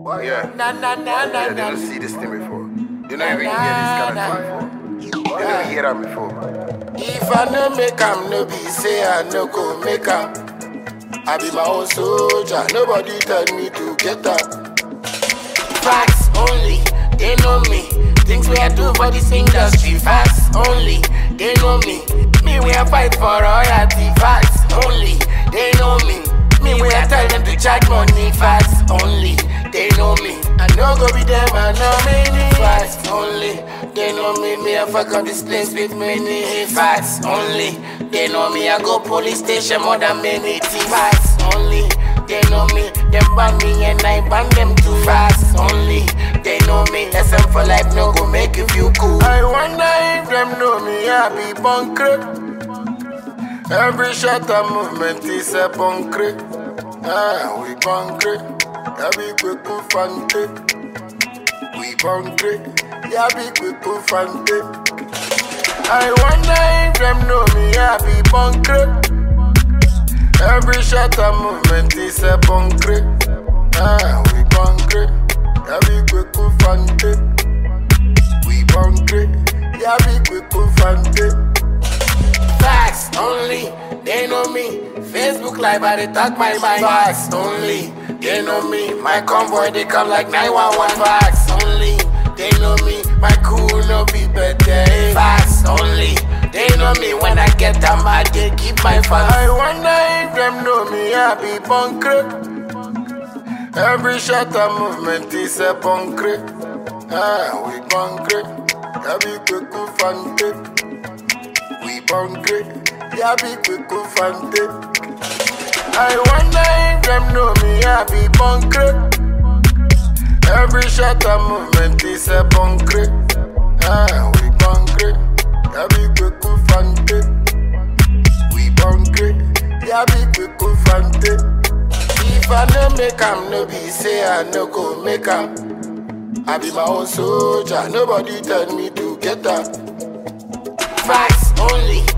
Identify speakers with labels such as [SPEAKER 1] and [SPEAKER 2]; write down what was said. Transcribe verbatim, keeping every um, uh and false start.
[SPEAKER 1] Yeah.
[SPEAKER 2] Na na na na
[SPEAKER 1] Yeah, they
[SPEAKER 2] na.
[SPEAKER 1] don't see this thing before. They don't even hear this kind of thing before. They don't hear that before.
[SPEAKER 2] If I no make am, no be say I no go make am. I be my own soldier, nobody tell me to get up. Facts only, they know me. Things we I do for this industry. Facts only, they know me. Me we I fight for royalty. Facts only, they know me. Me we I tell them to charge money. Facts only, they know me. I no go be them, I know many. Facts only, they know me. Me I fuck up this place with many. Facts only, they know me. I go police station more than many things. Facts only, they know me. Them ban me and I ban them too. Facts only, they know me. S M for life no go make you feel cool. I wonder if them know me. I be bunkred. Every shot and movement is a bunkred. Ah, we bunkred. Yeah, be quick to fante. We bunkred. Yeah, be quick to fante. I wonder if them know me. I be bunkred. Every shot and movement is a bunkred. Ah, we bunkred. Yeah, be quick to fante. We bunkred. Yeah, be quick to fante. Facts only, they know me. Facebook live, I they talk my mind. Facts only, they know me. My convoy, they come like nine one one. Facts only, they know me. My cool no be better. Facts only, they know me. When I get them mad, they keep my fans. I wonder if them know me. I be bunkred. Every shot and movement is a bunkred. Ah, we bunkred. Yeah, be quick to fante. We bunkred. Yeah, be quick to fante. I wonder if them know me. I be bunkred. Every shot and movement is a bunkred. Ah, we bunkred. Yeah, be quick to fante. We bunkred. Yeah, be quick to fante. If I no make am, no be say I no go make am. I be my own soldier, nobody tell me to get up. Facts only,